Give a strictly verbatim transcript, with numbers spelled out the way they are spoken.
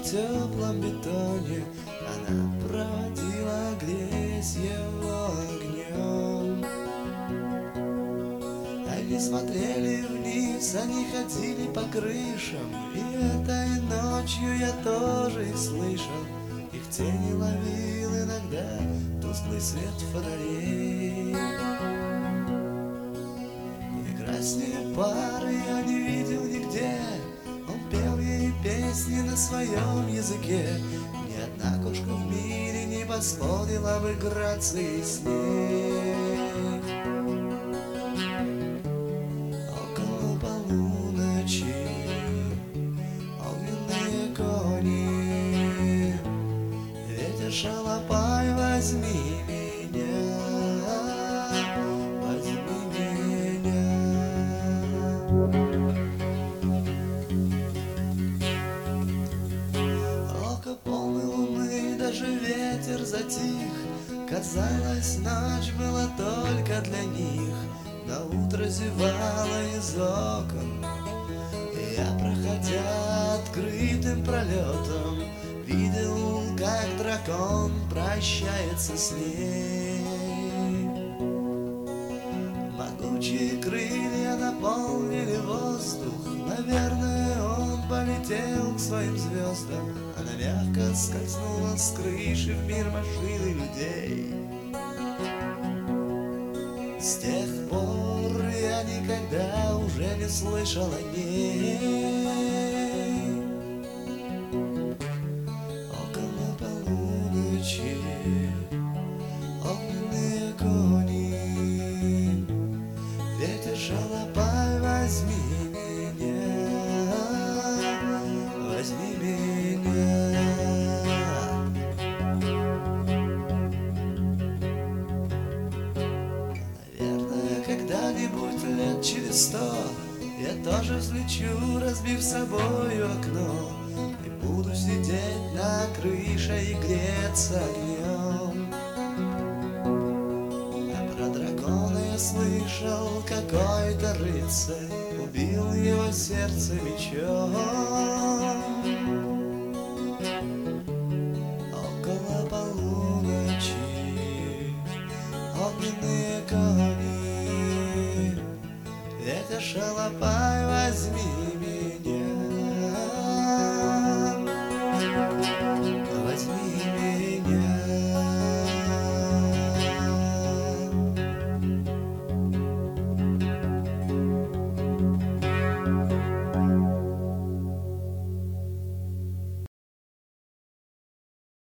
теплом бетоне она проводила, греясь его огнем. Они смотрели вниз, они ходили по крышам, и этой ночью я тоже их слышал. Их тени ловил иногда тусклый свет фонарей. Прекраснее пары я не видел нигде. Он пел ей песни на своем языке. Ни одна кошка в мире не восполнила бы грации с ней. Около полуночи огненные кони. Ветер шалопай, возьми меня, возьми меня. Око полной луны, даже ветер затих. Казалось, ночь была только для них. На утро зевала из окон. Я, проходя открытым пролетом, видел, как дракон прощается с ней. Могучие крылья наполнили воздух. Наверное, он полетел к своим звездам. Она мягко скользнула с крыши в мир машин и людей. С тех пор я никогда уже не слышал о ней. Около полуночи огненные кони. Ветер шалопай, возьми меня, возьми меня. Наверное, когда-нибудь лет через сто я тоже взлечу, разбив собою окно, и буду сидеть на крыше и греться огнем. А про дракона я слышал, какой-то рыцарь убил его сердце мечом. Около полуночи огненные кони. Ветер шалопай, возьми